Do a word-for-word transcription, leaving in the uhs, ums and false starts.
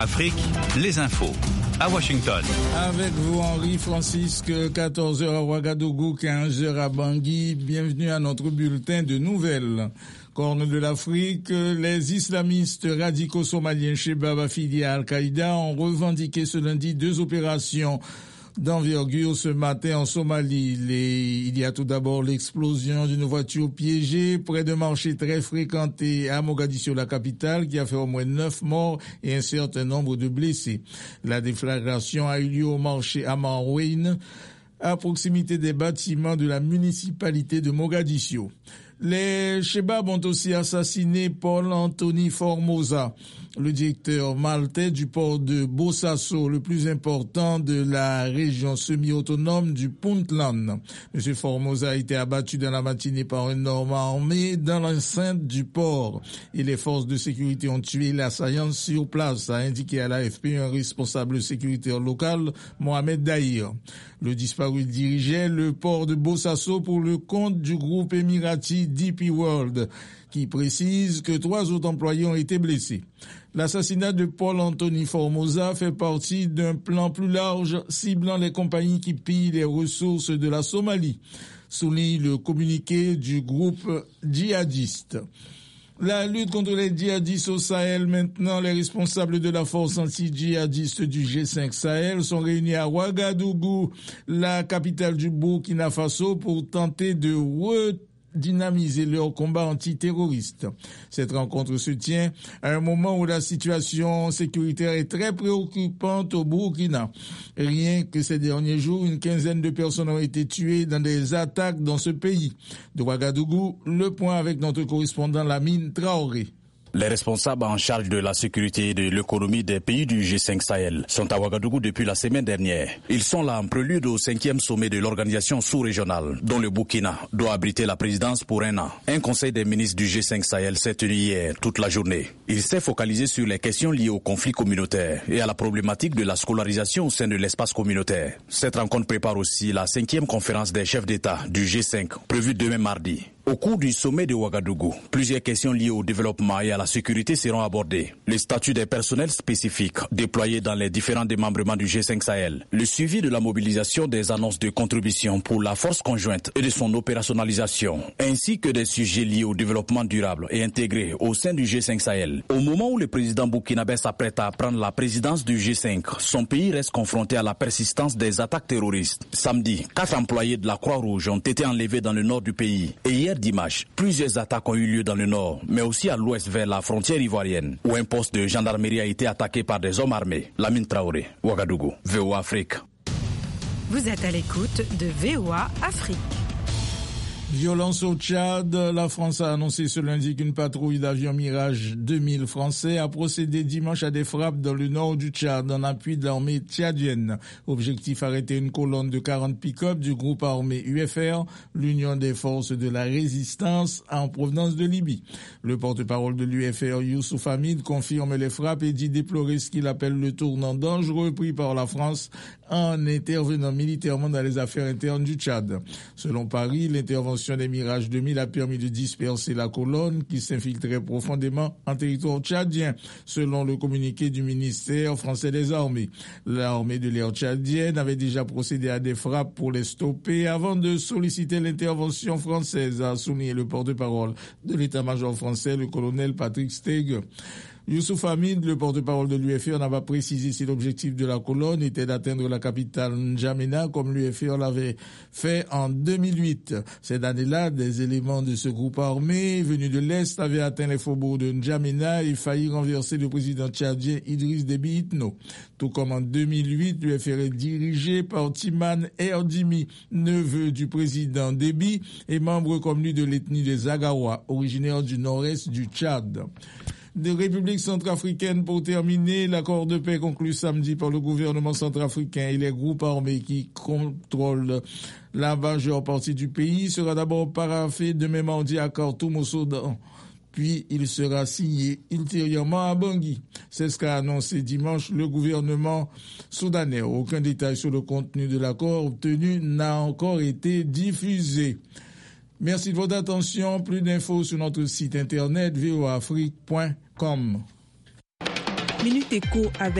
Afrique, les infos. À Washington. Avec vous, Henri Francisque, quatorze heures à Ouagadougou, quinze heures à Bangui. Bienvenue à notre bulletin de nouvelles. Corne de l'Afrique, les islamistes radicaux somaliens Shebab affiliés à Al-Qaïda ont revendiqué ce lundi deux opérations d'envergure ce matin en Somalie. Les... Il y a tout d'abord l'explosion d'une voiture piégée près d'un marché très fréquenté à Mogadiscio, la capitale, qui a fait au moins neuf morts et un certain nombre de blessés. La déflagration a eu lieu au marché Amarwein, à proximité des bâtiments de la municipalité de Mogadiscio. Les Shebab ont aussi assassiné Paul Anthony Formosa, le directeur maltais du port de Bosaso, le plus important de la région semi-autonome du Puntland. Monsieur Formosa a été abattu dans la matinée par un homme armé dans l'enceinte du port et les forces de sécurité ont tué l'assaillant sur place, a indiqué à l'A F P un responsable sécuritaire local, Mohamed Dahir. Le disparu dirigeait le port de Bosaso pour le compte du groupe émirati D P World, qui précise que trois autres employés ont été blessés. L'assassinat de Paul Anthony Formosa fait partie d'un plan plus large ciblant les compagnies qui pillent les ressources de la Somalie, souligne le communiqué du groupe djihadiste. La lutte contre les djihadistes au Sahel, maintenant, les responsables de la force anti-djihadiste du G cinq Sahel sont réunis à Ouagadougou, la capitale du Burkina Faso, pour tenter de redynamiser leur combat antiterroriste. Cette rencontre se tient à un moment où la situation sécuritaire est très préoccupante au Burkina. Rien que ces derniers jours, une quinzaine de personnes ont été tuées dans des attaques dans ce pays. De Ouagadougou, le point avec notre correspondant Lamine Traoré. Les responsables en charge de la sécurité et de l'économie des pays du G cinq Sahel sont à Ouagadougou depuis la semaine dernière. Ils sont là en prélude au cinquième sommet de l'organisation sous-régionale, dont le Burkina doit abriter la présidence pour un an. Un conseil des ministres du G cinq Sahel s'est tenu hier toute la journée. Il s'est focalisé sur les questions liées au conflit communautaire et à la problématique de la scolarisation au sein de l'espace communautaire. Cette rencontre prépare aussi la cinquième conférence des chefs d'État du G cinq, prévue demain mardi. Au cours du sommet de Ouagadougou, plusieurs questions liées au développement et à la sécurité seront abordées. Le statut des personnels spécifiques déployés dans les différents démembrements du G cinq Sahel, le suivi de la mobilisation des annonces de contribution pour la force conjointe et de son opérationnalisation, ainsi que des sujets liés au développement durable et intégré au sein du G cinq Sahel. Au moment où le président burkinabé s'apprête à prendre la présidence du G cinq, son pays reste confronté à la persistance des attaques terroristes. Samedi, quatre employés de la Croix-Rouge ont été enlevés dans le nord du pays et hier dimanche, plusieurs attaques ont eu lieu dans le nord, mais aussi à l'ouest vers la frontière ivoirienne, où un poste de gendarmerie a été attaqué par des hommes armés. Lamine Traoré, Ouagadougou, V O A Afrique. Vous êtes à l'écoute de V O A Afrique. Violence au Tchad, la France a annoncé ce lundi qu'une patrouille d'avions Mirage deux mille français a procédé dimanche à des frappes dans le nord du Tchad en appui de l'armée tchadienne. Objectif, arrêter une colonne de quarante pick-up du groupe armé U F R, l'Union des forces de la résistance en provenance de Libye. Le porte-parole de l'U F R, Youssouf Hamid, confirme les frappes et dit déplorer ce qu'il appelle le tournant dangereux pris par la France en intervenant militairement dans les affaires internes du Tchad. Selon Paris, l'intervention des Mirage deux mille a permis de disperser la colonne qui s'infiltrait profondément en territoire tchadien, selon le communiqué du ministère français des armées. L'armée de l'air tchadienne avait déjà procédé à des frappes pour les stopper avant de solliciter l'intervention française, a souligné le porte-parole de l'état-major français, le colonel Patrick Steg. Youssouf Hamid, le porte-parole de l'U F R, n'a pas précisé si l'objectif de la colonne était d'atteindre la capitale N'Djamena comme l'U F R l'avait fait en deux mille huit. Cette année-là, des éléments de ce groupe armé venus de l'Est avaient atteint les faubourgs de N'Djamena et failli renverser le président tchadien Idriss Déby Itno. Tout comme en deux mille huit, l'U F R est dirigé par Timan Erdimi, neveu du président Déby et membre comme lui de l'ethnie des Zagawa, originaire du nord-est du Tchad. De République centrafricaine pour terminer, l'accord de paix conclu samedi par le gouvernement centrafricain et les groupes armés qui contrôlent la majeure partie du pays sera d'abord paraphé demain mardi à Khartoum au Soudan. Puis il sera signé ultérieurement à Bangui. C'est ce qu'a annoncé dimanche le gouvernement soudanais. Aucun détail sur le contenu de l'accord obtenu n'a encore été diffusé. Merci de votre attention. Plus d'infos sur notre site internet v o afrique point com. Minute Éco avec